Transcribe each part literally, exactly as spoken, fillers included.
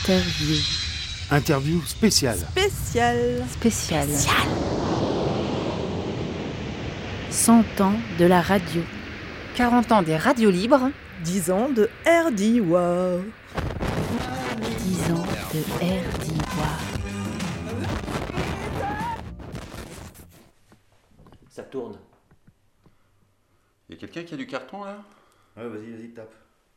Interview. Interview spéciale. Spécial. Spécial. cent ans de la radio. quarante ans des radios libres. dix ans de R D W A. dix ans de R D W A. Ça tourne. Y'a quelqu'un qui a du carton là ? Ouais, vas-y, vas-y, tape.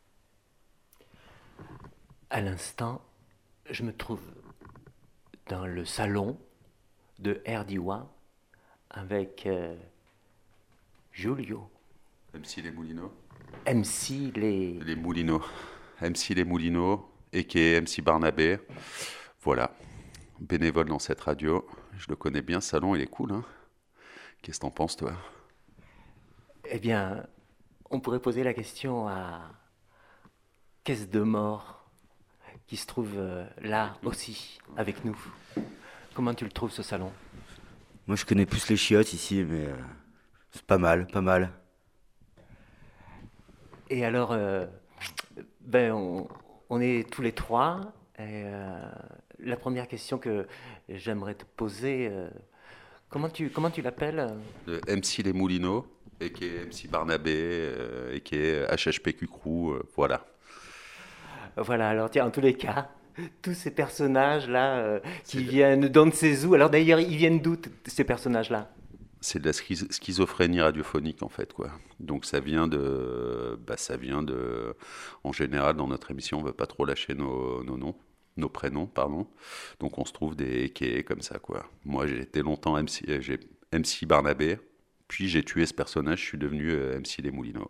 À l'instant, je me trouve dans le salon de R D W A avec euh, Julio. M C Les Moulineaux. M C Les... Les Moulineaux. M C Les Moulineaux, a k a. M C Barnabé. Voilà. Bénévole dans cette radio. Je le connais bien, ce salon, il est cool, hein ? Qu'est-ce que t'en penses, toi ? Eh bien, on pourrait poser la question à Caisse de Mort, qui se trouve euh, là aussi, avec nous. Comment tu le trouves, ce salon ? Moi, je connais plus les chiottes ici, mais euh, c'est pas mal, pas mal. Et alors, euh, ben, on, on est tous les trois. Et, euh, la première question que j'aimerais te poser, euh, comment tu, comment tu l'appelles ? Le M C Les Moulineaux, a k a. M C Barnabé, euh, a k a. H H P Q Crew, euh, voilà. Voilà, alors tiens, en tous les cas, tous ces personnages-là euh, qui viennent d'on ne sait où. Alors d'ailleurs, ils viennent d'où, t- ces personnages-là ? C'est de la schiz- schizophrénie radiophonique, en fait, quoi. Donc ça vient de... Bah, ça vient de... En général, dans notre émission, on ne veut pas trop lâcher nos, nos noms, nos prénoms, pardon. Donc on se trouve des a k a comme ça, quoi. Moi, j'ai été longtemps M C, j'ai M C Barnabé, puis j'ai tué ce personnage, je suis devenu euh, M C Les Moulineaux.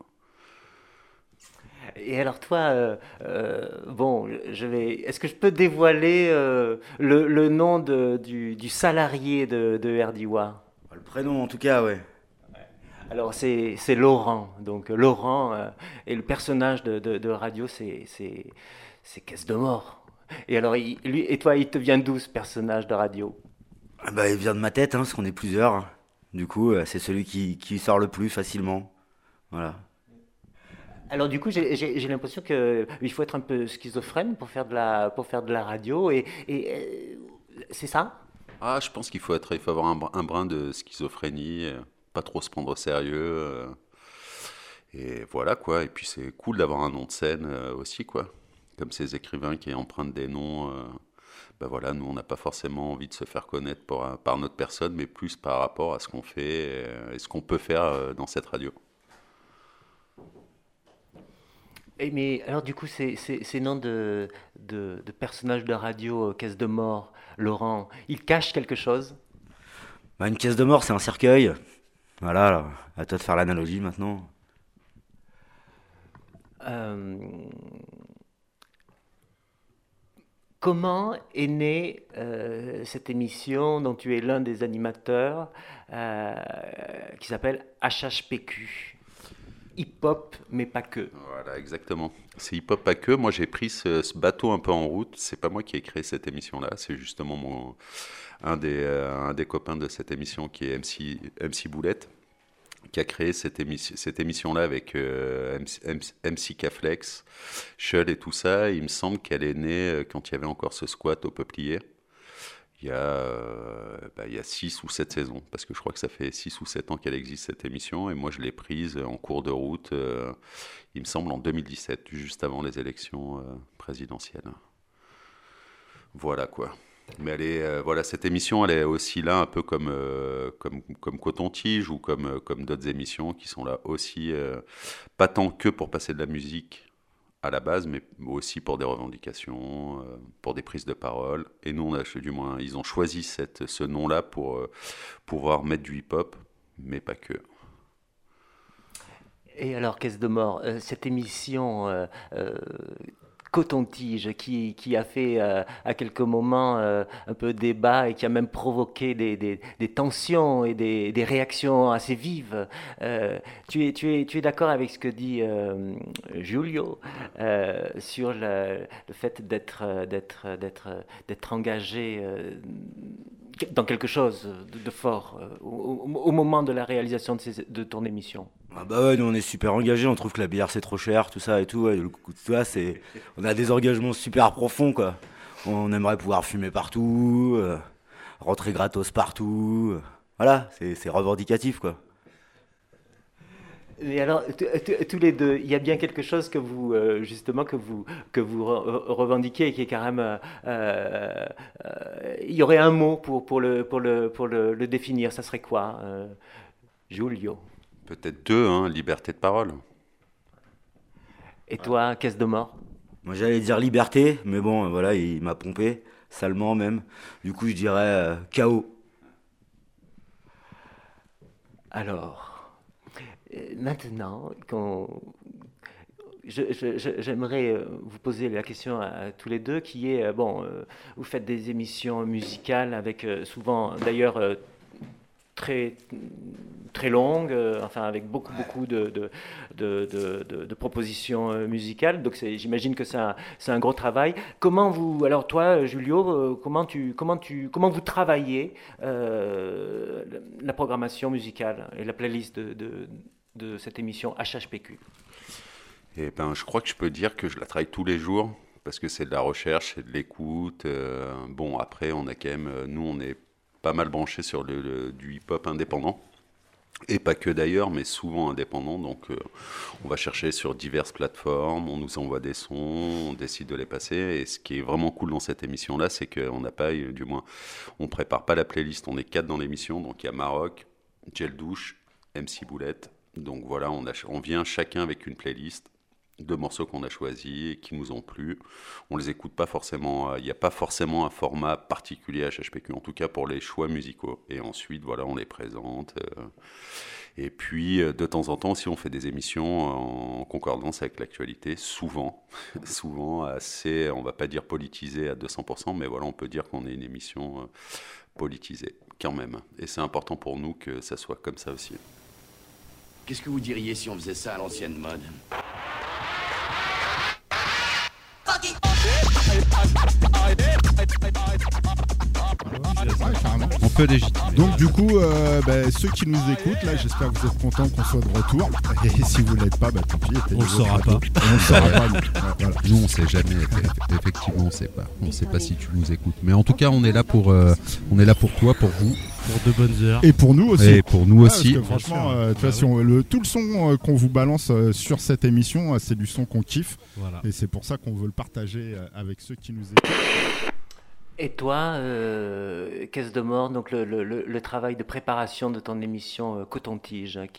Et alors toi, euh, euh, bon, je vais. Est-ce que je peux dévoiler euh, le, le nom de, du, du salarié de, de R D W A ? Le prénom, en tout cas, ouais. Alors c'est, c'est Laurent. Donc Laurent euh, et le personnage de, de, de radio, c'est, c'est, c'est Caisse de Mort. Et alors, il, lui, et toi, il te vient d'où ce personnage de radio ? Ah bah, il vient de ma tête, hein, parce qu'on est plusieurs. Du coup, euh, c'est celui qui, qui sort le plus facilement. Voilà. Alors du coup, j'ai, j'ai, j'ai l'impression qu'il faut être un peu schizophrène pour faire de la, pour faire de la radio. Et, et euh, c'est ça ? Ah, je pense qu'il faut être, il faut avoir un, brin- un brin de schizophrénie, euh, pas trop se prendre au sérieux. euh, et voilà, quoi. Et puis c'est cool d'avoir un nom de scène euh, aussi, quoi. Comme ces écrivains qui empruntent des noms. euh, ben voilà, nous, on n'a pas forcément envie de se faire connaître par, par notre personne, mais plus par rapport à ce qu'on fait euh, et ce qu'on peut faire euh, dans cette radio. Et mais alors du coup, ces, ces, ces noms de, de, de personnages de radio, euh, Caisse de Mort, Laurent, ils cachent quelque chose ? Bah, une caisse de mort, c'est un cercueil. Voilà, alors, à toi de faire l'analogie maintenant. Euh, Comment est née euh, cette émission dont tu es l'un des animateurs, euh, qui s'appelle H H P Q ? Hip-hop, mais pas que. Voilà, exactement. C'est hip-hop pas que. Moi, j'ai pris ce, ce bateau un peu en route. C'est pas moi qui ai créé cette émission-là. C'est justement mon, un, des, euh, un des copains de cette émission qui est M C, M C Boulette, qui a créé cette, émission, cette émission-là avec euh, M C, M C, M C Caflex, Shell et tout ça. Il me semble qu'elle est née euh, quand il y avait encore ce squat au Peuplier. Il y a, euh, bah, il y a six ou sept saisons, parce que je crois que ça fait six ou sept ans qu'elle existe cette émission, et moi je l'ai prise en cours de route, euh, il me semble en deux mille dix-sept, juste avant les élections euh, présidentielles. Voilà, quoi. Mais elle est, euh, voilà, cette émission, elle est aussi là un peu comme, euh, comme, comme Coton-Tige ou comme, euh, comme d'autres émissions qui sont là aussi, euh, pas tant que pour passer de la musique à la base, mais aussi pour des revendications, euh, pour des prises de parole. Et nous, on a, du moins, ils ont choisi cette, ce nom-là pour euh, pouvoir mettre du hip-hop, mais pas que. Et alors, Caisse de Mort, euh, cette émission euh, euh, Coton-Tige qui, qui a fait euh, à quelques moments euh, un peu débat et qui a même provoqué des, des, des tensions et des, des réactions assez vives. Euh, tu es, tu es, tu es d'accord avec ce que dit euh, Julio euh, sur le, le fait d'être, d'être, d'être, d'être engagé euh, dans quelque chose de, de fort euh, au, au moment de la réalisation de, ces, de ton émission? Ah bah ouais, nous on est super engagés, on trouve que la bière c'est trop cher, tout ça et tout. Ouais, le coup, tu vois, c'est... On a des engagements super profonds, quoi. on aimerait pouvoir fumer partout, euh, rentrer gratos partout. euh, Voilà, c'est, c'est revendicatif, quoi. Mais alors, t- t- tous les deux, il y a bien quelque chose que vous, euh, justement, que vous, que vous re- revendiquez et qui est quand même... euh, euh, euh, il y aurait un mot pour, pour, le, pour, le, pour le, le définir, ça serait quoi, euh, Giulio? Peut-être deux, hein, liberté de parole. Et toi, Caisse de mort? Moi, j'allais dire liberté, mais bon, euh, voilà, il m'a pompé, salement même. Du coup, je dirais euh, chaos. Alors, euh, maintenant, qu'on- je- je- je- j'aimerais euh, vous poser la question à, à tous les deux, qui est, euh, bon, euh, vous faites des émissions musicales avec euh, souvent, d'ailleurs, euh, très, très longues, euh, enfin avec beaucoup, beaucoup de, de, de, de- de- de propositions euh, musicales. Donc c'est- j'imagine que c'est un, c'est un gros travail. Comment vous, alors toi, Julio, euh, comment tu, comment tu, comment vous travaillez euh, la la programmation musicale et la playlist de, de, de cette émission H H P Q? Et ben, je crois que je peux dire que je la travaille tous les jours parce que c'est de la recherche, c'est de l'écoute. euh, bon, après, on a quand même, euh, nous, on est pas mal branchés sur le, le- du hip-hop indépendant. Et pas que d'ailleurs, mais souvent indépendant. Donc, euh, on va chercher sur diverses plateformes, on nous envoie des sons, on décide de les passer. Et ce qui est vraiment cool dans cette émission-là, c'est qu'on n'a pas, euh, du moins, on prépare pas la playlist. On est quatre dans l'émission. Donc, il y a Maroc, Gel Douche, M C Boulette. Donc voilà, on, a, on vient chacun avec une playlist de morceaux qu'on a choisis et qui nous ont plu. On les écoute pas forcément, il n'y a pas forcément un format particulier à H H P Q, en tout cas pour les choix musicaux. Et ensuite, voilà, on les présente. euh, et puis, euh, de temps en temps, si on fait des émissions en concordance avec l'actualité, souvent, souvent assez, on va pas dire politisée à deux cents pour cent, mais voilà, on peut dire qu'on est une émission euh, politisée, quand même. Et c'est important pour nous que ça soit comme ça aussi. Qu'est-ce que vous diriez si on faisait ça à l'ancienne mode? On peut légitimer. Donc du coup, euh, bah, ceux qui nous écoutent, là, j'espère que vous êtes contents qu'on soit de retour. Et si vous l'êtes pas, bah tant pis. On le saura pas. On le saura pas. Donc, voilà. Nous, on sait jamais. Effectivement, on sait pas. On sait pas si tu nous écoutes. Mais en tout cas, on est là pour, euh, on est là pour toi, pour vous. Pour de bonnes heures. Et pour nous aussi. Et pour nous Ouais, aussi. parce que franchement, euh, tu vois, si on- le, tout le son euh, qu'on vous balance euh, sur cette émission, euh, c'est du son qu'on kiffe. Voilà. Et c'est pour ça qu'on veut le partager euh, avec ceux qui nous écoutent. Et toi, euh, Caisse de mort, donc le, le- le- le travail de préparation de ton émission euh, Coton-Tige. hein, qui-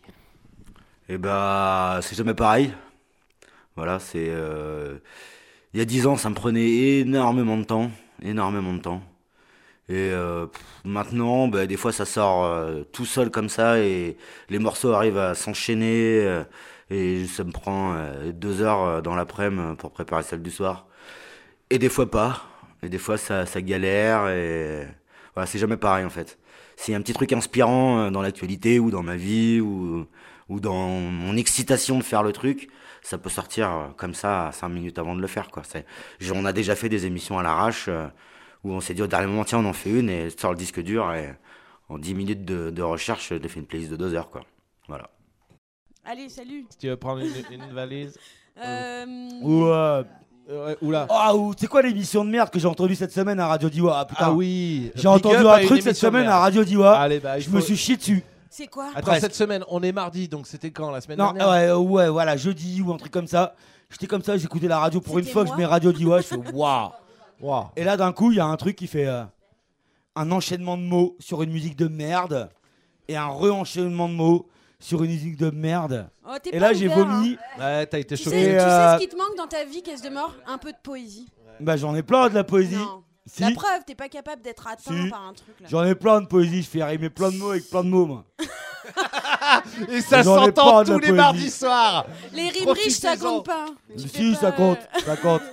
Et bah, c'est jamais pareil. Voilà, c'est. euh, Il y a dix ans, ça me prenait énormément de temps. Énormément de temps. Et euh, pff, maintenant, bah, des fois, ça sort euh, tout seul comme ça et les morceaux arrivent à s'enchaîner. euh, et ça me prend euh, deux heures euh, dans l'après-midi pour préparer celle du soir. Et des fois pas. Et des fois, ça, ça galère. Et voilà, c'est jamais pareil en fait. S'il y a un petit truc inspirant euh, dans l'actualité ou dans ma vie ou, ou dans mon excitation de faire le truc, ça peut sortir euh, comme ça cinq minutes avant de le faire, quoi. C'est, on a déjà fait des émissions à l'arrache euh, où on s'est dit au dernier moment, tiens, on en fait une et sort le disque dur et en dix minutes de, de recherche, j'ai fait une playlist de deux heures, quoi. Voilà. Allez, salut. Si tu veux prendre une, une valise. Euh... Ou euh, Euh, oula. Ah, ou c'est quoi l'émission de merde que j'ai entendue cette semaine à Radio Diwa? Ah putain. Ah oui. J'ai Big entendu up un à une truc cette émission de semaine merde. à Radio Diwa. Allez, bah, il je faut- me suis chié dessus. C'est quoi? Attends, Presque. cette semaine, on est mardi, donc c'était quand? La semaine Non, dernière? ouais, euh, ouais, voilà, jeudi ou un truc comme ça. J'étais comme ça, j'écoutais la radio pour une C'était fois que moi je mets Radio Diwa, je fais waouh. Wow. Et là d'un coup, il y a un truc qui fait euh, un enchaînement de mots sur une musique de merde et un re-enchaînement de mots sur une musique de merde. Oh, t'es Et pas là, j'ai ouvert, vomi. hein. Ouais, t'as été Tu choqué. sais, Et tu sais euh, ce qui te manque dans ta vie, Caisse de mort? Un peu de poésie. Bah j'en ai plein de la poésie. Non. Si. La preuve, t'es pas capable d'être atteint Si. par un truc là. J'en ai plein de poésie, je fais rimer plein de mots avec plein de mots, moi. Et ça J'en ai s'entend pas de tous la les poésie. mardis soirs. Les rimes riches, ça Profitez-en. compte pas. Tu Si, fais ça pas, compte, euh, ça compte.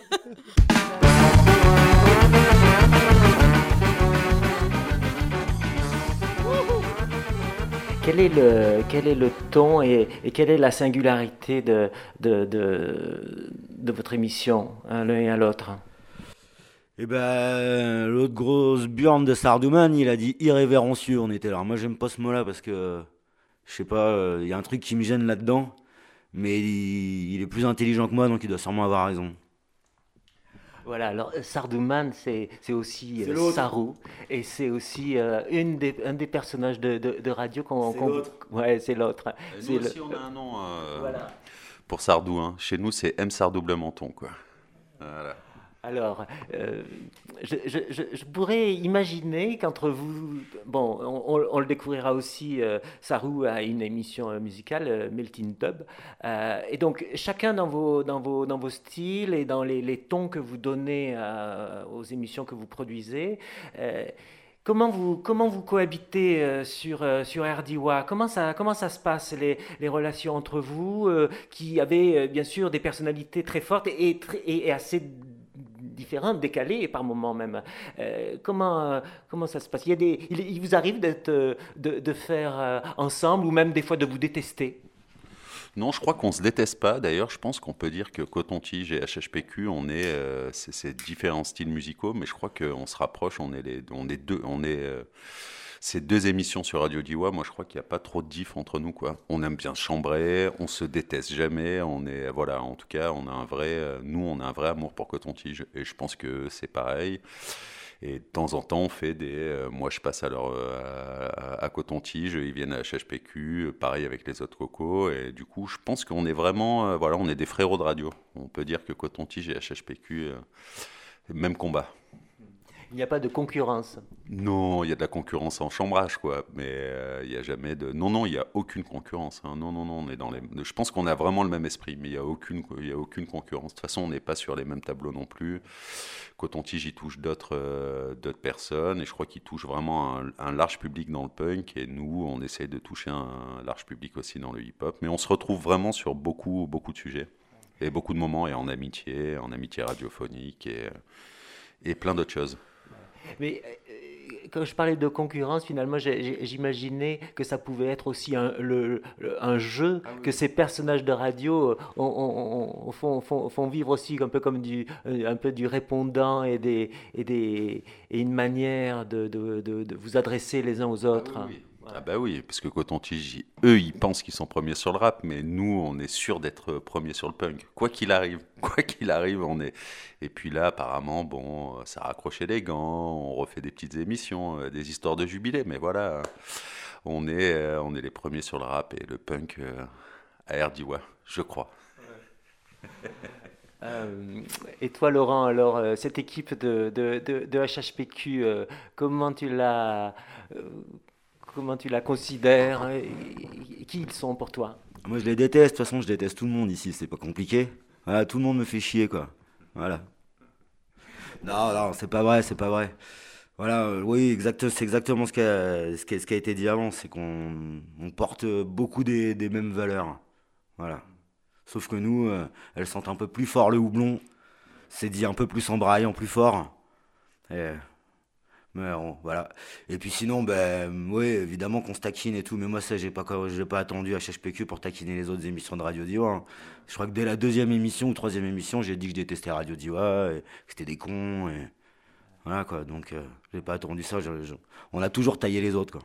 Quel est le, quel est le ton et, et quelle est la singularité de, de, de, de votre émission, hein, l'un et à l'autre? Et ben, l'autre grosse burne de Sardouman, il a dit irrévérencieux. On était là. Moi, j'aime pas ce mot-là parce que, je sais pas, il y a un truc qui me gêne là-dedans. Mais il, il est plus intelligent que moi, donc il doit sûrement avoir raison. Voilà, alors euh, Sardouman, c'est c'est aussi C'est euh, l'autre. Sarou, et c'est aussi euh, une des, un des personnages de, de, de radio qu'on... C'est qu'on- l'autre. Ouais, c'est l'autre. Et C'est nous le- aussi, on a un nom euh, Voilà. pour Sardou. Hein. Chez nous, c'est M. Sardou Bleu Menton, quoi. Voilà. Alors, euh, je, je, je, je pourrais imaginer qu'entre vous, bon, on, on- on le découvrira aussi, euh, Sarou a une émission euh, musicale, euh, Melting Dub, euh, et donc chacun dans vos, dans vos, dans vos styles et dans les, les tons que vous donnez euh, aux émissions que vous produisez, euh, Comment vous, comment vous cohabitez euh, sur, euh, sur R D W A? Comment ça, comment ça se passe, les, les relations entre vous, euh, qui avez euh, bien sûr des personnalités très fortes et, et très- et- et assez différentes, décalées par moments même. Euh, comment, euh, comment ça se passe? Il y a des, il, il vous arrive d'être, euh, de, de faire euh, ensemble ou même des fois de vous détester? Non, je crois qu'on se déteste pas. D'ailleurs, je pense qu'on peut dire que Coton-Tige et H H P Q, on est, euh, c'est c'est différents styles musicaux, mais je crois qu'on se rapproche. On est les, on est deux, on est euh, ces deux émissions sur Radio Diwa. Moi, je crois qu'il n'y a pas trop de diff entre nous, quoi. On aime bien se chambrer, on se déteste jamais. On est, voilà, en tout cas, on a un vrai, euh, nous, on a un vrai amour pour Coton-Tige, et je pense que c'est pareil. Et de temps en temps, on fait des. euh, moi, je passe alors euh, à, à Coton-Tige, ils viennent à H H P Q, euh, pareil avec les autres cocos. Et du coup, je pense qu'on est vraiment. euh, voilà, on est des frérots de radio. On peut dire que Coton-Tige et H H P Q, euh, même combat. Il n'y a pas de concurrence. Non, il y a de la concurrence en chambrage, quoi. Mais euh, il n'y a jamais de. Non, non, il n'y a aucune concurrence. Hein. Non, non, non, on est dans les. Je pense qu'on a vraiment le même esprit, mais il n'y a aucune, il y a aucune concurrence. De toute façon, on n'est pas sur les mêmes tableaux non plus. Coton-Tige, il touche d'autres euh, d'autres personnes, et je crois qu'il touche vraiment un, un large public dans le punk. Et nous, on essaye de toucher un, large public aussi dans le hip-hop. Mais on se retrouve vraiment sur beaucoup, beaucoup de sujets et beaucoup de moments, et en amitié, en amitié radiophonique et et plein d'autres choses. Mais euh, quand je parlais de concurrence, finalement, j'ai- j'ai- j'imaginais que ça pouvait être aussi un, le, le- un jeu, que ces personnages de radio euh, on- on- on- font, font- font vivre aussi un peu comme du, euh, un peu du répondant et, des, et, des, et une manière de, de- de- de vous adresser les uns aux autres. Ah bah oui, parce que Coton-Tige, ils- eux, ils pensent qu'ils sont premiers sur le rap, mais nous, on est sûr d'être premiers sur le punk. Quoi qu'il arrive, quoi qu'il arrive, on est... Et puis là, apparemment, bon, ça a raccroché les gants, on refait des petites émissions, euh, des histoires de jubilé, mais voilà, on est, euh, on est les premiers sur le rap et le punk euh, à R D W A, je crois. Euh, et toi, Laurent, alors, euh, cette équipe de, de, de, de H H P Q, euh, comment tu la, euh, comment tu la considères? Hein, et- et qui ils sont pour toi? Moi je les déteste, de toute façon je déteste tout le monde ici, c'est pas compliqué. Voilà, tout le monde me fait chier quoi. Voilà. Non, non, c'est pas vrai, c'est pas vrai. Voilà, euh, oui, exact, c'est exactement ce qui a, ce qui a- ce qui a été dit avant, c'est qu'on on porte beaucoup des, des mêmes valeurs. Voilà. Sauf que nous, euh, elles sentent un peu plus fort le houblon, c'est dit un peu plus en braillant, plus fort. Et, mais bon, voilà. Et puis sinon, ben, oui, évidemment qu'on se taquine et tout, mais moi, ça, j'ai pas, j'ai pas attendu H H P Q pour taquiner les autres émissions de Radio Diwa. Hein. Je crois que dès la deuxième émission ou troisième émission, j'ai dit que je détestais Radio Diwa, et que c'était des cons, et voilà quoi. Donc, euh, j'ai pas attendu ça. je- je- On a toujours taillé les autres, quoi.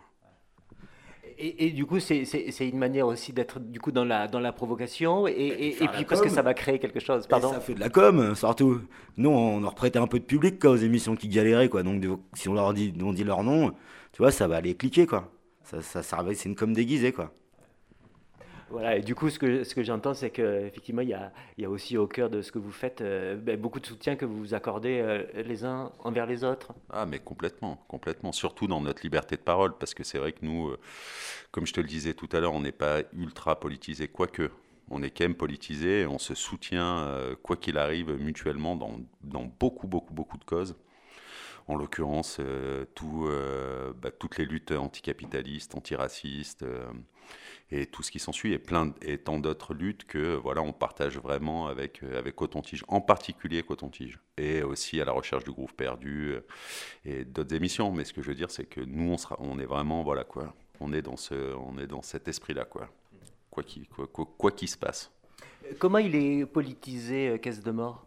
Et, et du coup, c'est c'est- c'est une manière aussi d'être du coup dans la, dans la provocation, et, et, faire et la puis parce que com. ça va créer quelque chose. Et Pardon. ça fait de la com, surtout. Nous, on leur prêtait un peu de public quoi, aux émissions qui galéraient, quoi. Donc, de- si on leur dit, on dit leur nom, tu vois, ça va aller cliquer, quoi. Ça, ça servait, c'est une com déguisée, quoi. Voilà, et du coup, ce que, ce que j'entends, c'est qu'effectivement, il y a, il y a aussi au cœur de ce que vous faites euh, ben, beaucoup de soutien que vous vous accordez euh, les uns envers les autres. Ah, mais complètement, complètement. Surtout dans notre liberté de parole, parce que c'est vrai que nous, euh, comme je te le disais tout à l'heure, on n'est pas ultra politisé, quoique. On est quand même politisé, et on se soutient, euh, quoi qu'il arrive, mutuellement dans, dans beaucoup, beaucoup, beaucoup de causes. En l'occurrence, euh, tout, euh, bah, toutes les luttes anticapitalistes, antiracistes, euh, et tout ce qui s'ensuit, et plein d- et tant d'autres luttes que voilà, on partage vraiment avec euh, avec Coton-Tige, en particulier Coton-Tige, et aussi à la recherche du groove perdu euh, et d'autres émissions. Mais ce que je veux dire, c'est que nous, on sera, on est vraiment voilà quoi, on est dans ce, on est dans cet esprit-là quoi, quoi qu'il quoi, quoi, quoi qu'il se passe. Comment il est politisé, euh, Caisse de Mort?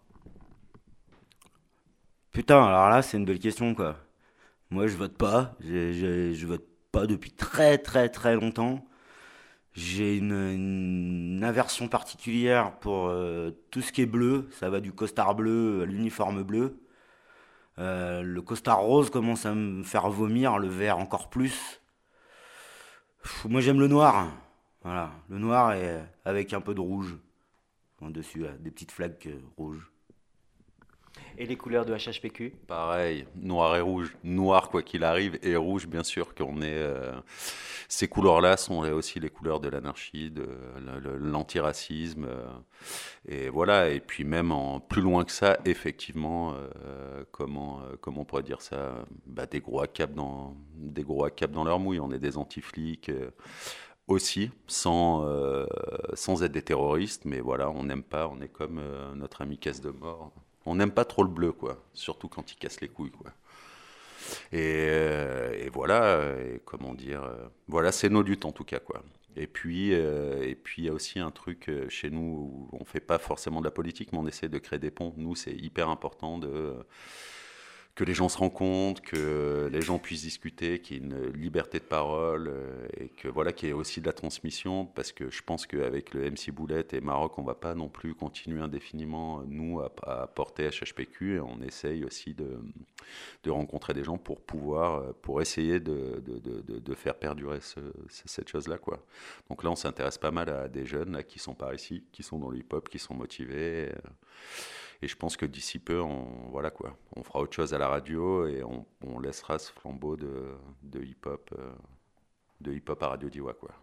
Putain, alors là, c'est une belle question, quoi. Moi, je vote pas. J'ai- j'ai- je vote pas depuis très, très, très longtemps. J'ai une, une une aversion particulière pour euh, tout ce qui est bleu. Ça va du costard bleu à l'uniforme bleu. Euh, le costard rose commence à me faire vomir, le vert encore plus. Pff, moi j'aime le noir. Voilà, le noir et avec un peu de rouge. En dessus, là, des petites flaques euh, rouges. Et les couleurs de H H P Q? Pareil, noir et rouge. Noir quoi qu'il arrive et rouge bien sûr qu'on est... Euh, ces couleurs-là sont aussi les couleurs de l'anarchie, de l'antiracisme. Euh, et voilà, et puis même en plus loin que ça, effectivement, euh, comment, euh, comment on pourrait dire ça, bah, des gros cap dans, des gros cap dans leur mouille. On est des anti-flics euh, aussi, sans, euh, sans être des terroristes, mais voilà, on n'aime pas, on est comme euh, notre ami Caisse de Mort. On n'aime pas trop le bleu, quoi. Surtout quand il casse les couilles, quoi. Et, euh, et voilà, et comment dire, euh, voilà, c'est nos luttes en tout cas, quoi. Et puis, euh, et puis il y a aussi un truc euh, chez nous où on fait pas forcément de la politique, mais on essaie de créer des ponts. Nous, c'est hyper important de euh, que les gens se rencontrent, que les gens puissent discuter, qu'il y ait une liberté de parole euh, et que voilà, qu'il y ait aussi de la transmission, parce que je pense qu'avec le M C Boulette et Maroc, on va pas non plus continuer indéfiniment nous à, à porter H H P Q, et on essaye aussi de, de rencontrer des gens pour pouvoir, pour essayer de, de, de, de faire perdurer ce, cette chose-là, quoi. Donc là, on s'intéresse pas mal à des jeunes là, qui sont par ici, qui sont dans le hip-hop, qui sont motivés. Et, Et je pense que d'ici peu, on, voilà quoi, on fera autre chose à la radio et on, on laissera ce flambeau de, de hip-hop, euh, de hip-hop à Radio Diwa, quoi.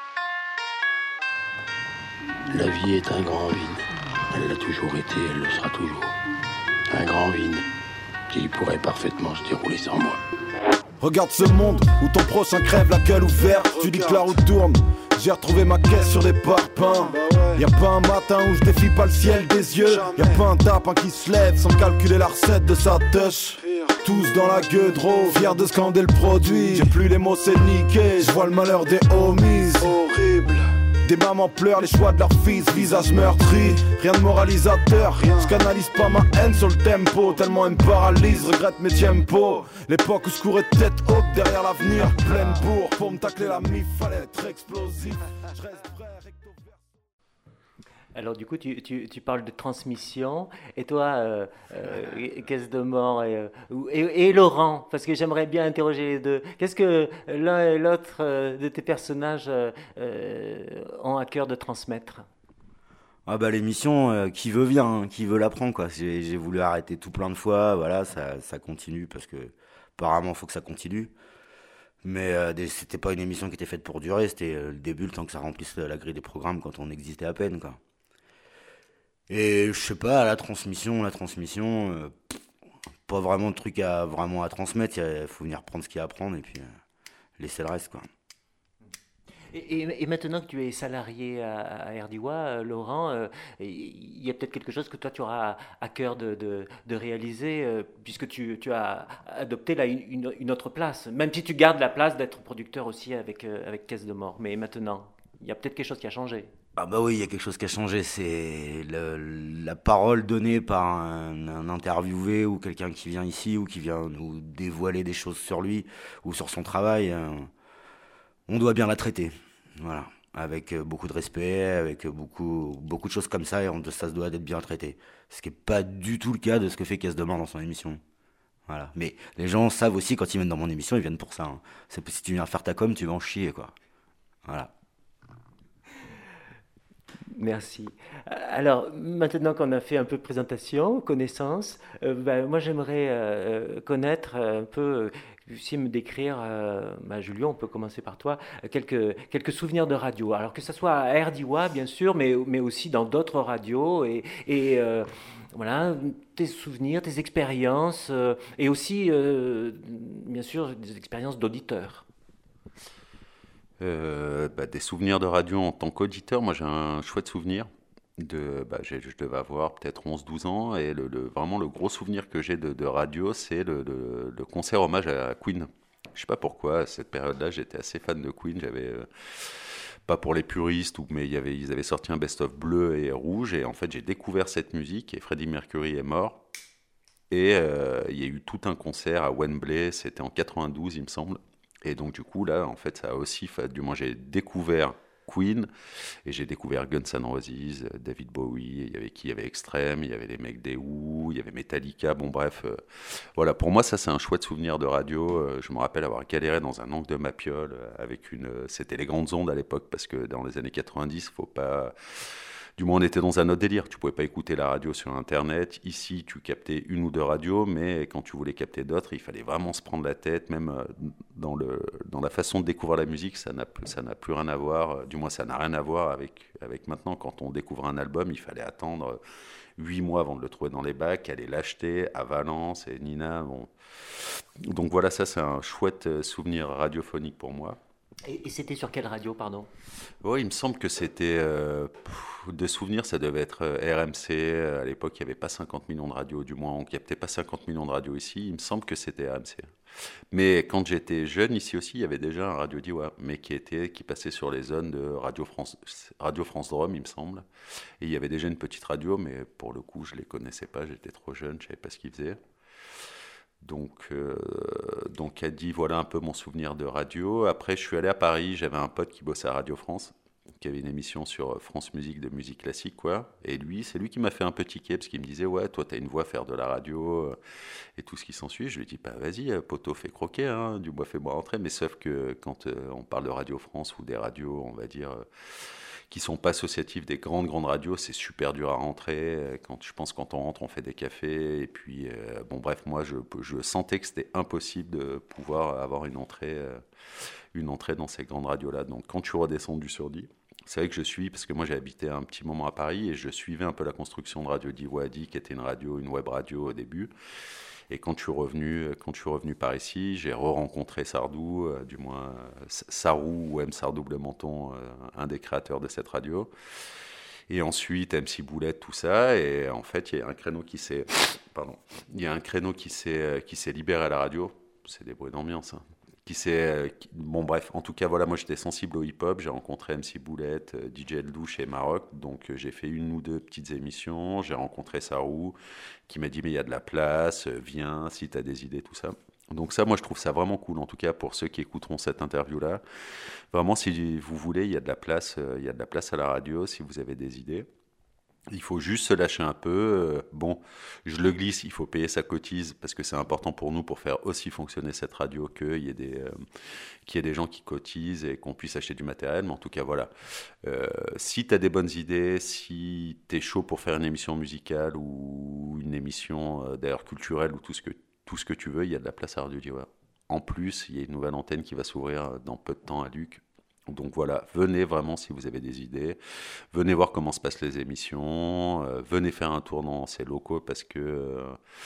La vie est un grand vide. Elle l'a toujours été, elle le sera toujours. Un grand vide qui pourrait parfaitement se dérouler sans moi. Regarde ce monde où ton prochain crève la gueule ouverte. Tu dis que la roue tourne. J'ai retrouvé ma caisse sur des parpaings. Y'a pas un matin où je défie pas le ciel des yeux. Y'a pas un tapin qui se lève sans calculer la recette de sa touche. Tous dans la gueule d'eau, fiers de scander le produit. J'ai plus les mots, c'est niqué. Je vois le malheur des homies. Horrible. Des mamans pleurent les choix de leurs fils, visage meurtri. Rien de moralisateur, rien. Je canalise pas ma haine sur le tempo. Tellement elle me paralyse, regrette mes tempos. L'époque où je courais tête haute derrière l'avenir. Pleine bourre, pour me tacler la mif, fallait être explosif. Je reste vrai, recto verso. Alors du coup, tu, tu, tu parles de transmission, et toi, euh, euh, Caisse de Mort et, euh, et, et Laurent, parce que j'aimerais bien interroger les deux. Qu'est-ce que l'un et l'autre euh, de tes personnages euh, euh, ont à cœur de transmettre? Ah bah l'émission, euh, qui veut vient, hein, qui veut la prend, quoi. J'ai, j'ai voulu arrêter tout plein de fois, voilà, ça, ça continue, parce que apparemment, il faut que ça continue. Mais euh, des, c'était pas une émission qui était faite pour durer, c'était euh, le début, le temps que ça remplisse la grille des programmes quand on existait à peine, quoi. Et je sais pas, la transmission, la transmission, euh, pas vraiment de trucs à, vraiment à transmettre, il faut venir prendre ce qu'il y a à prendre et puis euh, laisser le reste, quoi. Et, et, et maintenant que tu es salarié à, à R D I W A, euh, Laurent, euh, il y a peut-être quelque chose que toi tu auras à, à cœur de, de, de réaliser, euh, puisque tu, tu as adopté là une, une autre place, même si tu gardes la place d'être producteur aussi avec, euh, avec Caisse de Mort. Mais maintenant, il y a peut-être quelque chose qui a changé. Ah bah oui, il y a quelque chose qui a changé, c'est le, la parole donnée par un, un interviewé ou quelqu'un qui vient ici ou qui vient nous dévoiler des choses sur lui ou sur son travail. Euh, on doit bien la traiter, voilà, avec beaucoup de respect, avec beaucoup, beaucoup de choses comme ça, et on, ça se doit d'être bien traité. Ce qui n'est pas du tout le cas de ce que fait Caisse de Mort dans son émission. Voilà. Mais les gens savent aussi, quand ils viennent dans mon émission, ils viennent pour ça. Hein. C'est, si tu viens faire ta com, tu vas en chier, quoi. Voilà. Merci. Alors, maintenant qu'on a fait un peu de présentation, connaissance, euh, ben, moi j'aimerais euh, connaître un peu, euh, si me décrire, euh, ben, Julien, on peut commencer par toi, quelques, quelques souvenirs de radio. Alors que ce soit à R D I W A, bien sûr, mais, mais aussi dans d'autres radios, et, et euh, voilà, tes souvenirs, tes expériences, euh, et aussi, euh, bien sûr, des expériences d'auditeurs. Euh, bah, des souvenirs de radio en tant qu'auditeur, moi j'ai un chouette souvenir. De, bah, j'ai, je devais avoir peut-être onze douze ans, et le, le, vraiment le gros souvenir que j'ai de, de radio, c'est le, le, le concert hommage à Queen. Je sais pas pourquoi, à cette période-là, j'étais assez fan de Queen. J'avais, euh, pas pour les puristes, mais il y avait, ils avaient sorti un best-of bleu et rouge, et en fait j'ai découvert cette musique, et Freddie Mercury est mort. Et euh, il y a eu tout un concert à Wembley, c'était en quatre-vingt-douze il me semble. Et donc du coup là, en fait, ça a aussi, fait, du moins j'ai découvert Queen, et j'ai découvert Guns N' Roses, David Bowie, il y avait qui? Il y avait Extreme, il y avait les mecs des Who, il y avait Metallica, bon bref, euh, voilà, pour moi ça c'est un chouette souvenir de radio. Euh, je me rappelle avoir galéré dans un angle de Mapiole euh, avec une, euh, c'était les grandes ondes à l'époque, parce que dans les années quatre-vingt-dix, faut pas... Du moins, on était dans un autre délire. Tu pouvais pas écouter la radio sur Internet. Ici, tu captais une ou deux radios, mais quand tu voulais capter d'autres, il fallait vraiment se prendre la tête. Même euh, dans, le, dans la façon de découvrir la musique, ça n'a, ça n'a plus rien à voir. Du moins, ça n'a rien à voir avec, avec maintenant. Quand on découvre un album, il fallait attendre huit mois avant de le trouver dans les bacs, aller l'acheter à Valence et Nina. Bon. Donc voilà, ça, c'est un chouette souvenir radiophonique pour moi. Et, et c'était sur quelle radio, pardon? Oui, il me semble que c'était, euh, pff, de souvenirs, ça devait être euh, R M C. À l'époque, il n'y avait pas cinquante millions de radios, du moins, on ne captait pas cinquante millions de radios ici. Il me semble que c'était R M C. Mais quand j'étais jeune, ici aussi, il y avait déjà un Radio Diois, mais qui, était, qui passait sur les zones de Radio France, Radio France Drôme, il me semble. Et il y avait déjà une petite radio, mais pour le coup, je ne les connaissais pas, j'étais trop jeune, je ne savais pas ce qu'ils faisaient. Donc, euh, donc a dit voilà un peu mon souvenir de radio. Après, je suis allé à Paris, j'avais un pote qui bossait à Radio France, qui avait une émission sur France Musique, de musique classique, quoi. Et lui, c'est lui qui m'a fait un petit ticket, parce qu'il me disait ouais, toi, t'as une voix à faire de la radio, euh, et tout ce qui s'ensuit. Je lui ai dit, bah vas-y, poteau, fais croquer, hein, du bois, fais-moi rentrer. Mais sauf que quand euh, on parle de Radio France ou des radios, on va dire... Euh, qui ne sont pas associatifs des grandes, grandes radios, c'est super dur à rentrer. Quand, je pense quand on rentre, on fait des cafés. Et puis, euh, bon, bref, moi, je, je sentais que c'était impossible de pouvoir avoir une entrée, euh, une entrée dans ces grandes radios-là. Donc, quand je suis redescendu sur dix, c'est vrai que je suis, parce que moi, j'ai habité un petit moment à Paris et je suivais un peu la construction de Radio Diwadi, qui était une radio, une web radio au début. Et quand je suis revenu, quand je suis revenu par ici, j'ai re-rencontré Sardou, euh, du moins euh, Sarou ou M. Sardou Blementon, euh, un des créateurs de cette radio. Et ensuite, M C Boulette, tout ça. Et en fait, il y a un créneau qui s'est, pardon, il y a un créneau qui s'est, qui s'est libéré à la radio. C'est des bruits d'ambiance, hein. Qui s'est, qui, bon bref, en tout cas, voilà, moi j'étais sensible au hip-hop. J'ai rencontré M C Boulette, euh, D J Eldouche et Maroc. Donc euh, j'ai fait une ou deux petites émissions. J'ai rencontré Sarou, qui m'a dit mais il y a de la place, euh, viens si tu as des idées, tout ça. Donc ça, moi je trouve ça vraiment cool, en tout cas pour ceux qui écouteront cette interview-là. Vraiment, si vous voulez, il y a de la place, euh, il y a de la place à la radio si vous avez des idées. Il faut juste se lâcher un peu. Bon, je le glisse, il faut payer sa cotise parce que c'est important pour nous pour faire aussi fonctionner cette radio, qu'il y ait des, euh, qu'il y ait des gens qui cotisent et qu'on puisse acheter du matériel. Mais en tout cas, voilà. Euh, si tu as des bonnes idées, si tu es chaud pour faire une émission musicale ou une émission euh, d'ailleurs culturelle ou tout ce, que, tout ce que tu veux, il y a de la place à Radio Diois. En plus, il y a une nouvelle antenne qui va s'ouvrir dans peu de temps à Luc. Donc voilà, venez vraiment si vous avez des idées, venez voir comment se passent les émissions, euh, venez faire un tour dans ces locaux parce que, euh,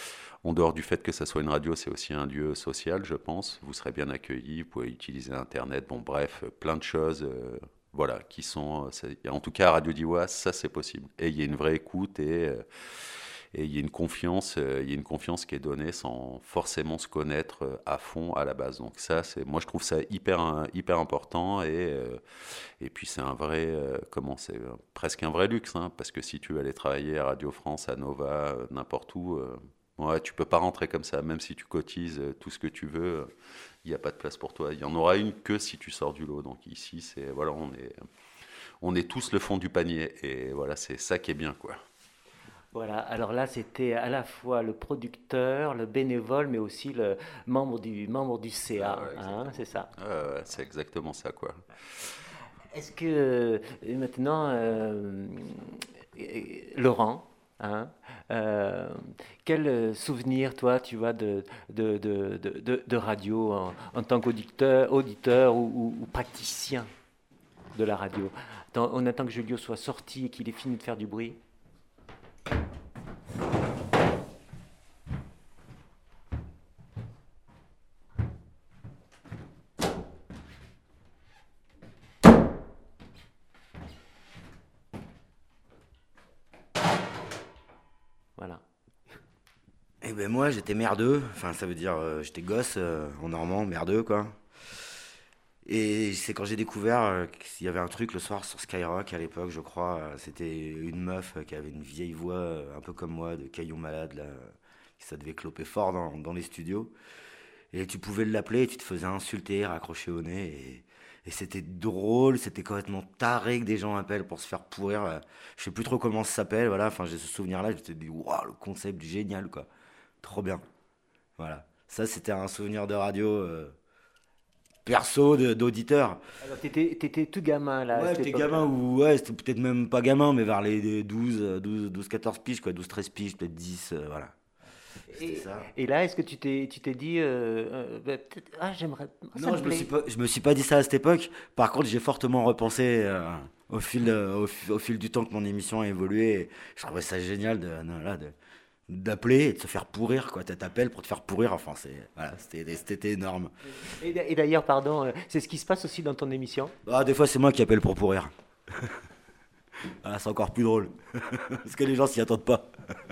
en dehors du fait que ça soit une radio, c'est aussi un lieu social, je pense. Vous serez bien accueillis, vous pouvez utiliser Internet, bon bref, plein de choses, euh, voilà, qui sont, en tout cas à Radio Diois, ça c'est possible. Et il y a une vraie écoute et... Euh, Et il y a une confiance, euh, il y a une confiance qui est donnée sans forcément se connaître euh, à fond à la base. Donc ça, c'est, moi je trouve ça hyper, euh, hyper important et euh, et puis c'est un vrai, euh, comment c'est euh, presque un vrai luxe, hein, parce que si tu veux aller travailler à Radio France, à Nova, euh, n'importe où, euh, ouais, tu peux pas rentrer comme ça, même si tu cotises euh, tout ce que tu veux, il euh, n'y a pas de place pour toi. Il y en aura une que si tu sors du lot. Donc ici, c'est voilà, on est, on est tous le fond du panier et voilà, c'est ça qui est bien, quoi. Voilà, alors là c'était à la fois le producteur, le bénévole, mais aussi le membre du, membre du C A, ah ouais, hein, c'est ça. Euh, c'est exactement ça, quoi. Est-ce que euh, maintenant, euh, Laurent, hein, euh, quel souvenir toi tu vois de, de, de, de, de radio en, en tant qu'auditeur auditeur ou, ou, ou praticien de la radio? On attend que Julio soit sorti et qu'il ait fini de faire du bruit. Voilà. Eh ben moi j'étais merdeux, enfin ça veut dire euh, j'étais gosse euh, en normand, merdeux quoi. Et c'est quand j'ai découvert euh, qu'il y avait un truc le soir sur Skyrock à l'époque, je crois, euh, c'était une meuf euh, qui avait une vieille voix euh, un peu comme moi, de caillon malade, là, qui ça devait cloper fort dans, dans les studios. Et tu pouvais l'appeler et tu te faisais insulter, raccrocher au nez. Et, Et c'était drôle, c'était complètement taré que des gens appellent pour se faire pourrir. euh, Je sais plus trop comment ça s'appelle, voilà. Enfin, j'ai ce souvenir-là, je me suis dit, waouh, le concept génial, quoi. Trop bien. Voilà. Ça, c'était un souvenir de radio euh, perso, de- d'auditeur. Alors, t'étais, t'étais tout gamin là. à Ouais, cette j'étais époque-là. gamin, ou ouais, c'était peut-être même pas gamin, mais vers les les douze, euh, douze, douze, quatorze piges, quoi. douze, treize piges, peut-être dix, euh, voilà. C'était Et, ça. et là, est-ce que tu t'es, tu t'es dit, euh, euh, bah, peut-être, ah, j'aimerais. ça Non, me je me, plaît. suis pas, je me suis pas dit ça à cette époque. Par contre, j'ai fortement repensé euh, au, fil, de- au, fi- au fil du temps que mon émission a évolué. Et je trouvais ça génial de, de- là, de- d'appeler et de se faire pourrir, quoi. T'appelles pour te faire pourrir. Enfin, c'est, voilà, c'était, c'était énorme. Et, d'a- et d'ailleurs, pardon, euh, c'est ce qui se passe aussi dans ton émission. Ah, des fois, c'est moi qui appelle pour pourrir. Ah, c'est encore plus drôle. Parce que les gens s'y attendent pas.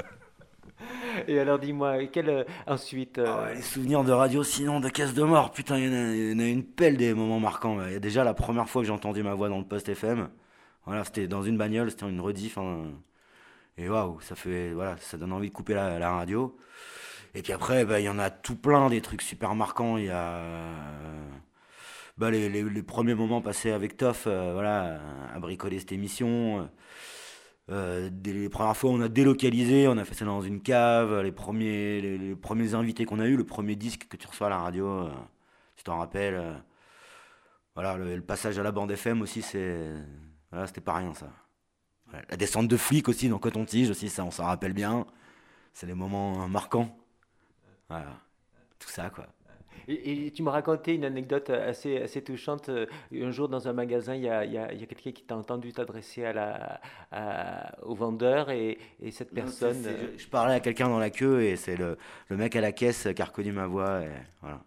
Et alors, dis-moi, quel euh, ensuite euh, Ah ouais, les souvenirs de radio, sinon de caisse de mort. Putain, il y, en a- il y en a une pelle des moments marquants. Il y a déjà la première fois que j'ai entendu ma voix dans le post F M. Voilà, c'était dans une bagnole, c'était une rediff. hein. Et waouh, ça fait, voilà, ça donne envie de couper la, la radio. Et puis après, bah, il y en a tout plein, des trucs super marquants. Il y a euh, bah, les, les- les premiers moments passés avec Toff, euh, voilà, à bricoler cette émission. Euh, dès les premières fois, on a délocalisé, on a fait ça dans une cave. Les premiers, les, les premiers invités qu'on a eu, le premier disque que tu reçois à la radio, euh, tu t'en rappelles. euh, voilà, le, le passage à la bande F M aussi, c'est, voilà, c'était pas rien ça. Ouais, la descente de flics aussi dans Coton-Tige aussi, ça on s'en rappelle bien. C'est des moments euh, marquants. Voilà, tout ça quoi. Et, et tu me racontais une anecdote assez, assez touchante. Euh, Un jour, dans un magasin, il y a, il y a- il y a quelqu'un qui t'a entendu t'adresser à la, à- au vendeur et, et cette Non, personne. c'est- c'est- euh, je, je parlais à quelqu'un dans la queue et c'est le, le mec à la caisse qui a reconnu ma voix. Et, voilà.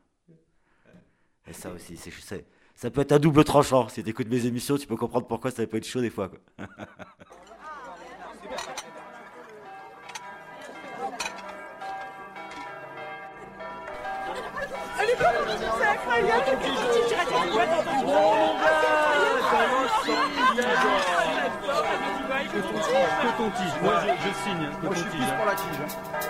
Et ça aussi, c'est, c'est- ça peut être à double tranchant. Si tu écoutes mes émissions, tu peux comprendre pourquoi ça peut être chaud des fois. Quoi. C'est incroyable. Coton-tige, moi je, je signe. Moi je suis plus pour la tige.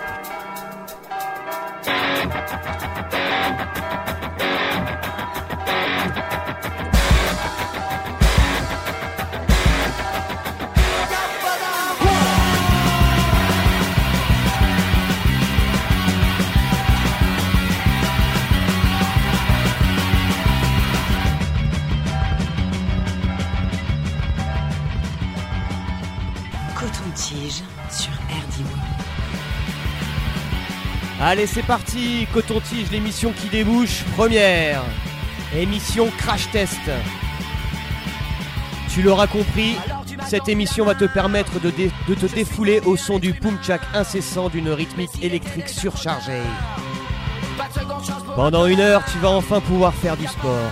Coton-tige sur R D I. Allez, c'est parti, Coton-Tige, l'émission qui débouche. Première émission Crash Test. Tu l'auras compris, cette émission va te permettre de, dé- de te défouler au son du pum-tchak incessant d'une rythmique électrique surchargée. Pendant une heure, tu vas enfin pouvoir faire du sport.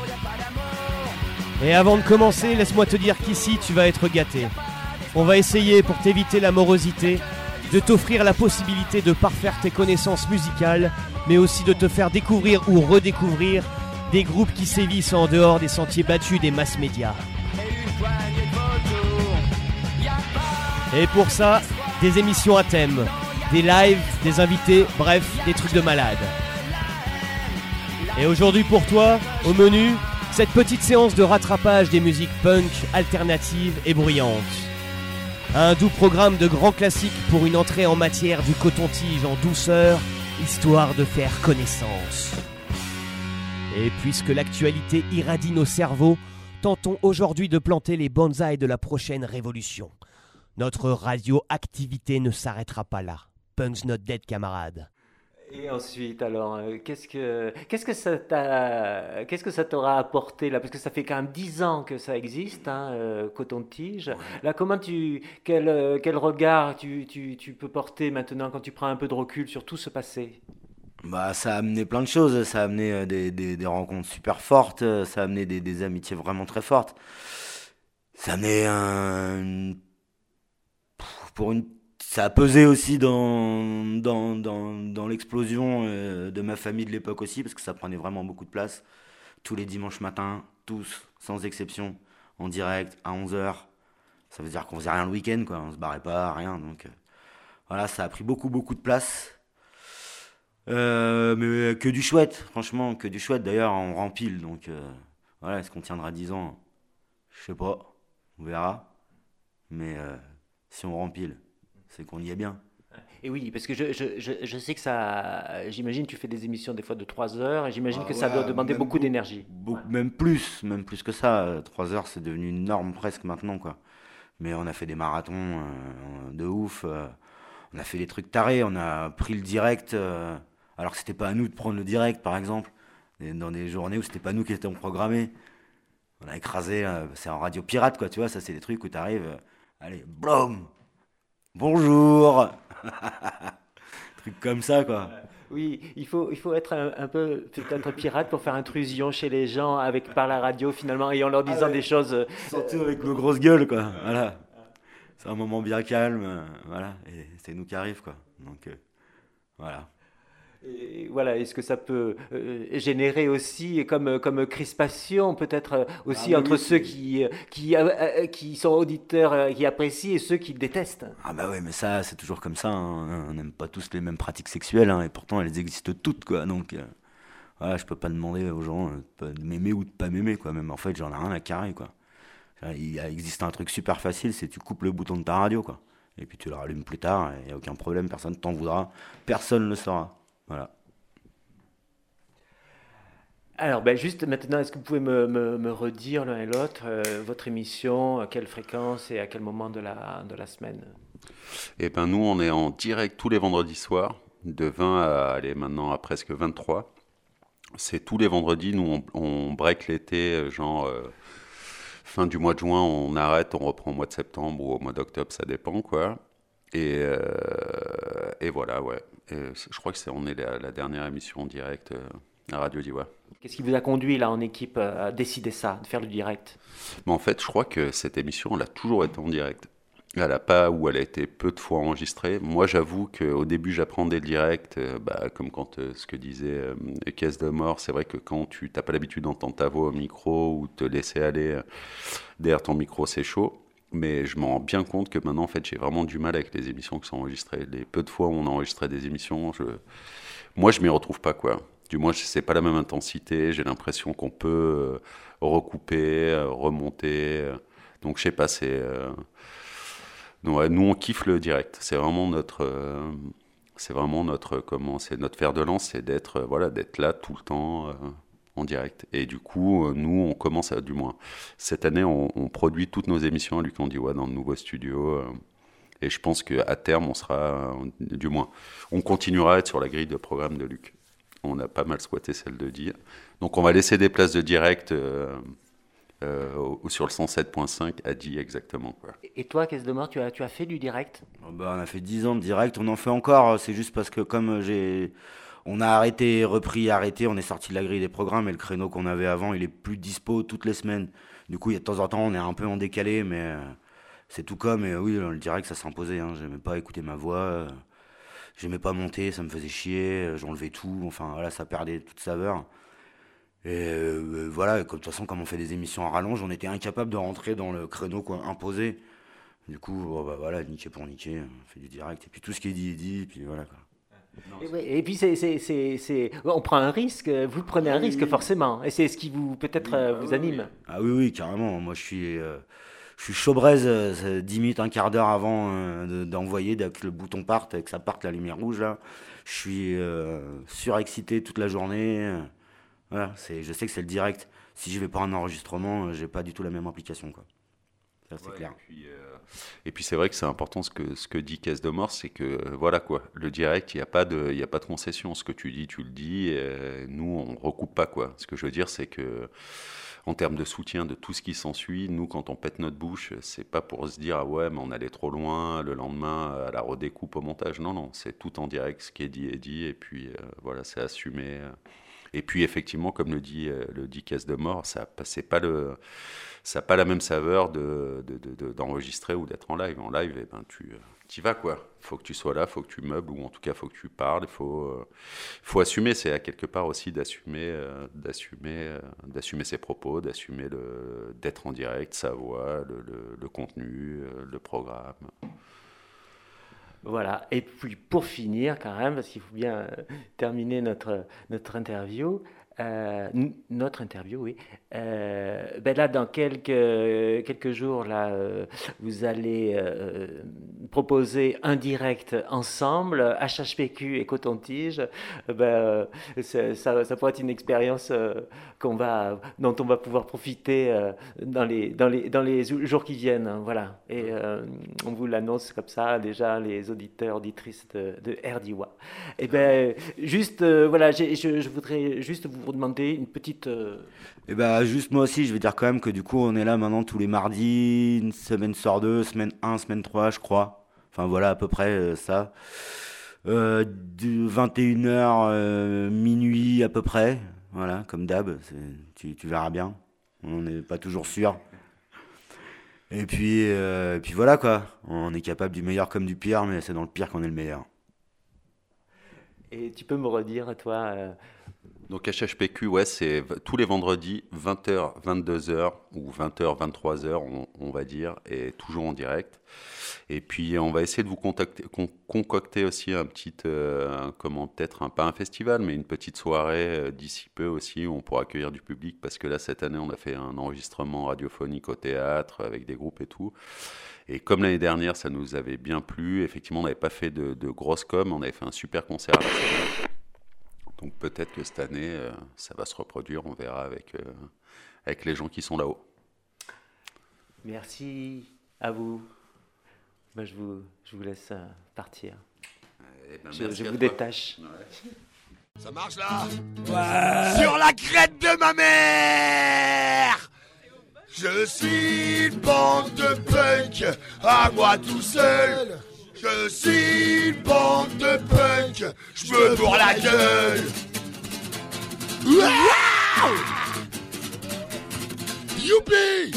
Et avant de commencer, laisse-moi te dire qu'ici, tu vas être gâté. On va essayer, pour t'éviter la morosité, de t'offrir la possibilité de parfaire tes connaissances musicales, mais aussi de te faire découvrir ou redécouvrir des groupes qui sévissent en dehors des sentiers battus des masses médias. Et pour ça, des émissions à thème, des lives, des invités, bref, des trucs de malade. Et aujourd'hui pour toi, au menu, cette petite séance de rattrapage des musiques punk, alternatives et bruyantes. Un doux programme de grands classiques pour une entrée en matière du coton-tige en douceur, histoire de faire connaissance. Et puisque l'actualité irradie nos cerveaux, tentons aujourd'hui de planter les bonsaïs de la prochaine révolution. Notre radioactivité ne s'arrêtera pas là. Punk's not dead, camarades. Et ensuite, alors, euh, qu'est-ce que qu'est-ce que ça t'a qu'est-ce que ça t'aura apporté là? Parce que ça fait quand même dix ans que ça existe, hein, euh, Coton-Tige. Là, comment tu quel euh, quel regard tu, tu, tu peux porter maintenant quand tu prends un peu de recul sur tout ce passé? Bah, ça a amené plein de choses. Ça a amené euh, des, des, des rencontres super fortes. euh, Ça a amené des, des amitiés vraiment très fortes. Ça a amené un. une- Pour une. Ça a pesé aussi dans, dans, dans, dans l'explosion euh, de ma famille de l'époque aussi, parce que ça prenait vraiment beaucoup de place. Tous les dimanches matins, tous, sans exception, en direct, à onze heures. Ça veut dire qu'on faisait rien le week-end, quoi. On se barrait pas, rien. Donc, euh, voilà, ça a pris beaucoup, beaucoup de place. Euh, mais que du chouette, franchement, que du chouette. D'ailleurs, on rempile, donc euh, Voilà, est-ce qu'on tiendra dix ans? Je sais pas, on verra. Mais euh, si on rempile, c'est qu'on y est bien. Et oui, parce que je, je, je, je sais que ça... J'imagine que tu fais des émissions des fois de trois heures, et j'imagine Ah que ça ouais, doit demander même beaucoup beau- d'énergie. beau- Même plus, même plus que ça. Trois heures, c'est devenu une norme presque maintenant, quoi. Mais on a fait des marathons euh, de ouf. euh, on a fait des trucs tarés. On a pris le direct, euh, alors que c'était pas à nous de prendre le direct, par exemple. Et dans des journées où c'était pas nous qui étions programmés. On a écrasé, euh, c'est en radio pirate, quoi, tu vois. Ça, c'est des trucs où t'arrives, euh, allez, blom, bonjour. Truc comme ça, quoi. Oui, il faut, il faut être un, un peu peut-être pirate pour faire intrusion chez les gens avec, par la radio finalement et en leur disant Ah ouais. des choses. euh, Surtout avec nos grosses gueules, quoi. Voilà. C'est un moment bien calme, euh, voilà. Et c'est nous qui arrive, quoi. Donc, euh, voilà. Et voilà, est-ce que ça peut euh, générer aussi comme, comme crispation peut-être euh, aussi Ah, entre oui, ceux c'est- qui, euh, qui, euh, euh, qui sont auditeurs, euh, qui apprécient et ceux qui détestent? Ah bah ouais, mais ça, c'est toujours comme ça. Hein. On n'aime pas tous les mêmes pratiques sexuelles, hein, et pourtant elles existent toutes, quoi. Donc, euh, voilà, je peux pas demander aux gens euh, de pas- de m'aimer ou de pas m'aimer, quoi. Même en fait, j'en ai rien à carrer, quoi. Il existe un truc super facile, c'est tu coupes le bouton de ta radio, quoi. Et puis tu le rallumes plus tard, il n'y a aucun problème, personne ne t'en voudra, personne ne le saura. Voilà. Alors, ben, juste maintenant, est-ce que vous pouvez me, me, me redire l'un et l'autre euh, votre émission, à quelle fréquence et à quel moment de la, de la semaine? Eh ben nous, on est en direct tous les vendredis soirs, de vingt à aller maintenant à presque vingt-trois. C'est tous les vendredis, nous on, on break l'été, genre euh, fin du mois de juin, on arrête, on reprend au mois de septembre ou au mois d'octobre, ça dépend, quoi. Et, euh, et voilà, ouais. Et je crois que c'est on est la, la dernière émission en direct euh, à Radio Diwa. Qu'est-ce qui vous a conduit là en équipe euh, à décider ça, de faire le direct? Mais en fait, je crois que cette émission, elle a toujours été en direct. Elle a pas, ou elle a été peu de fois enregistrée. Moi, j'avoue qu'au début, j'apprenais le direct, euh, bah, comme quand euh, ce que disait euh, Caisse de Mort, c'est vrai que quand tu n'as pas l'habitude d'entendre ta voix au micro ou te laisser aller euh, derrière ton micro, c'est chaud. Mais je me rends bien compte que maintenant, en fait, j'ai vraiment du mal avec les émissions qui sont enregistrées. Les peu de fois où on enregistrait des émissions, je... moi, je m'y retrouve pas, quoi. Du moins, c'est pas la même intensité. J'ai l'impression qu'on peut euh, recouper, euh, remonter. euh. Donc, je sais pas, c'est... euh, Non, ouais, nous on kiffe le direct. C'est vraiment notre, euh, c'est vraiment notre, comment, c'est notre fer de lance, c'est d'être, euh, voilà, d'être là tout le temps euh, en direct. Et du coup, euh, nous on commence à, du moins, cette année, on, on produit toutes nos émissions à Luc Andiwa dans le nouveau studio. Euh, et je pense qu'à terme, on sera, euh, du moins, on continuera à être sur la grille de programme de Luc. On a pas mal squatté celle de dire. Donc on va laisser des places de direct. Euh, Euh, ou sur le cent sept point cinq à Die exactement, quoi. Et toi, Caisse de Mort, tu as, tu as fait du direct? Oh bah, on a fait dix ans de direct, on en fait encore, c'est juste parce que comme j'ai... On a arrêté, repris, arrêté, on est sorti de la grille des programmes et le créneau qu'on avait avant, il est plus dispo toutes les semaines. Du coup, il y a de temps en temps, on est un peu en décalé, mais euh, c'est tout comme, et oui, le direct, ça s'imposait, hein. J'aimais pas écouter ma voix, euh, j'aimais pas monter, ça me faisait chier, euh, j'enlevais tout, enfin voilà, ça perdait toute saveur. Et euh, voilà, de toute façon, comme on fait des émissions en rallonge, on était incapable de rentrer dans le créneau, quoi, imposé. Du coup, bon, bah, voilà, niquer pour niquer, on fait du direct. Et puis tout ce qui est dit est dit, et puis voilà, quoi. Et, ouais, et puis c'est, c'est, c'est, c'est... on prend un risque, vous prenez un Oui, risque oui. forcément, et c'est ce qui vous peut-être euh, vous anime. Ah oui, oui, carrément. Moi, je suis, euh, je suis chaud braise, euh, dix minutes, un quart d'heure avant euh, de- d'envoyer, dès que le bouton parte, et que ça parte la lumière rouge, là. Je suis euh, surexcité toute la journée. euh, Voilà, c'est, je sais que c'est le direct. Si je vais pas en enregistrement, euh, j'ai pas du tout la même implication, quoi. Ça, c'est Ouais, clair. Et puis, euh, et puis c'est vrai que c'est important ce que, ce que dit Caisse de Mort, c'est que euh, voilà quoi, le direct, il n'y a, pas de- il y a pas de concession. Ce que tu dis, tu le dis. Et nous, on recoupe pas, quoi. Ce que je veux dire, c'est que en termes de soutien de tout ce qui s'ensuit, nous, quand on pète notre bouche, c'est pas pour se dire ah ouais, mais on allait trop loin, le lendemain à la redécoupe au montage. Non, non, c'est tout en direct. Ce qui est dit est dit. Et puis euh, voilà, c'est assumé. euh. Et puis effectivement, comme le dit, euh, le dit Caisse de Mort, ça c'est pas le, ça n'a pas la même saveur de, de, de- de- d'enregistrer ou d'être en live. En live, eh ben, tu y vas, quoi. Il faut que tu sois là, il faut que tu meubles, ou en tout cas, il faut que tu parles. Il faut, euh, faut assumer. C'est à quelque part aussi d'assumer, euh, d'assumer, euh, d'assumer ses propos, d'assumer le, d'être en direct, sa voix, le, le- le contenu, euh, le programme. Voilà, et puis pour finir quand même, parce qu'il faut bien euh, terminer notre, notre interview, Euh, n- notre interview, oui. Euh, ben là, dans quelques, quelques jours, là, euh, vous allez euh, proposer un direct ensemble, H H P Q et Coton-Tige. Euh, ben, euh, c'est- ça, ça pourrait être une expérience euh, qu'on va, dont on va pouvoir profiter euh, dans, les, dans, les, dans les jours qui viennent. Hein, voilà. Et euh, on vous l'annonce comme ça, déjà, les auditeurs, auditrices de, de R D I W A. Et ben, juste, euh, voilà, j'ai- je, je voudrais juste vous demander une petite... euh, Et bah juste moi aussi je vais dire quand même que du coup on est là maintenant tous les mardis, une semaine sur deux, semaine un, semaine trois je crois. Enfin voilà à peu près euh, ça. Euh, du vingt et une heures euh, minuit à peu près. Voilà comme d'hab, c'est- tu, tu verras bien. On n'est pas toujours sûr. Et puis, euh, et puis voilà quoi. On est capable du meilleur comme du pire, mais c'est dans le pire qu'on est le meilleur. Et tu peux me redire, toi euh, Donc H H P Q, ouais, c'est v- tous les vendredis, vingt heures, vingt-deux heures, ou vingt heures, vingt-trois heures, on, on va dire, et toujours en direct. Et puis on va essayer de vous contacter, con- concocter aussi un petit, euh, un- comment peut-être, un, pas un festival, mais une petite soirée euh, d'ici peu aussi, où on pourra accueillir du public, parce que là, cette année, on a fait un enregistrement radiophonique au théâtre, avec des groupes et tout. Et comme l'année dernière, ça nous avait bien plu, effectivement, on n'avait pas fait de, de grosses com, on avait fait un super concert à la Scène. Donc peut-être que cette année, euh, ça va se reproduire, on verra avec, euh, avec les gens qui sont là-haut. Merci à vous. Ben, je vous. Je vous laisse euh, partir. Eh ben, je merci je à vous toi. détache. Ça marche là Ouais. Sur la crête de ma mère. Je suis une bande de punk, à moi tout seul. Je suis une bande de punk, je me bourre la gueule. Ouah. Youpi!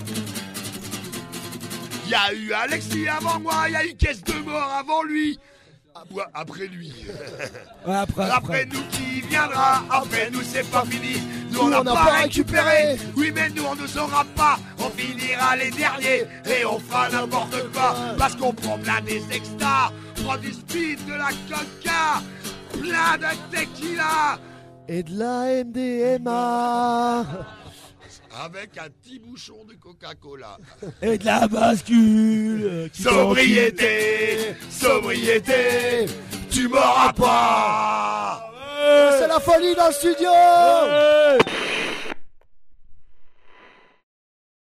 Il y a eu Alexis avant moi, il y a eu Caisse de mort avant lui. Ah, ouais, après lui. Ouais, après, Après après. nous qui viendra, après nous c'est pas fini. Nous on Nous, n'a on n'a pas pas récupéré. Oui mais nous on ne saura pas. On finira les derniers et on fera n'importe quoi. Parce qu'on prend plein des extas, prend du speed, de la coca, plein de tequila. Et de la M D M A. Avec un petit bouchon de Coca-Cola. Et de la bascule. qui Sobriété, sobriété, tu m'auras pas. C'est la folie dans le studio.